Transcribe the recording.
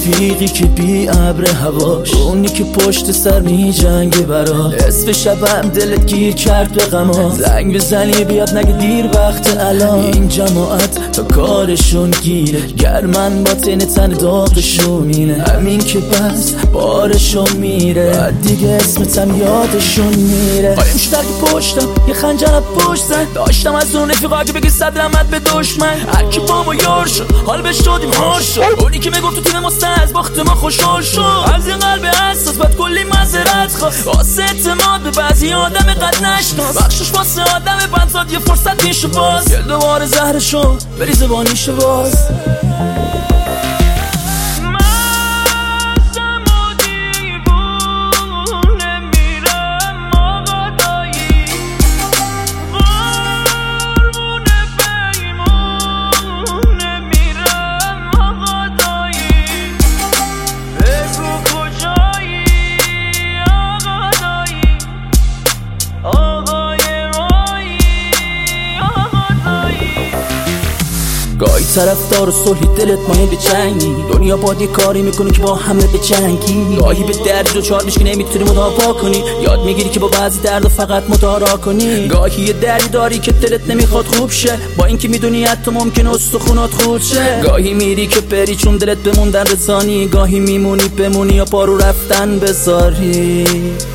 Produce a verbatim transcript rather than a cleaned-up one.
رفیقی که بی ابر هواش، اونی که پشت سر می جنگه برا، اسم شبم دلت گیر کرد به غما، زنگ بزنی بیاد نگه دیر وقت الان. این جماعت تا کارشون گیره، گر من با تن تن داغشون اینه، همین که بس بارشون میره، بعد دیگه اسمتم یادشون میره. قایم شدر که پشتم یه خنجر پشت زن، داشتم از اون رفیقا که بگی صد رحمت به دشمن، هر کی با ما یار شد حال بهش دادیم هار شد، اونی که میگفت تو تیم ما از باخت ما خوشحال شد، از این قلب حساس بعد کلی معذرت خواست، واسه اعتماد به بعضی آدم قد نشناس، بخشش واسه آدم بندزاد یه فرصت میشه باز، گل دوباره زهرشو بری زبانیشه باز. گاهی طرفدار و صلحی دلت مایه به جنگی، دنیا با یه کاری میکنه که با همه به جنگی، گاهی به درد دوچار میشی که نمیتونی مدافع کنی، یاد میگیری که با بعضی درد فقط مدارا کنی، گاهی یه دردی داری که دلت نمیخواد خوب شه، با اینکه میدونی حتی ممکنه استخونات خورد شه، گاهی میری که بری چون دلت بموندن رسانی، گاهی میمونی بمونی یا پارو رفتن بذاری.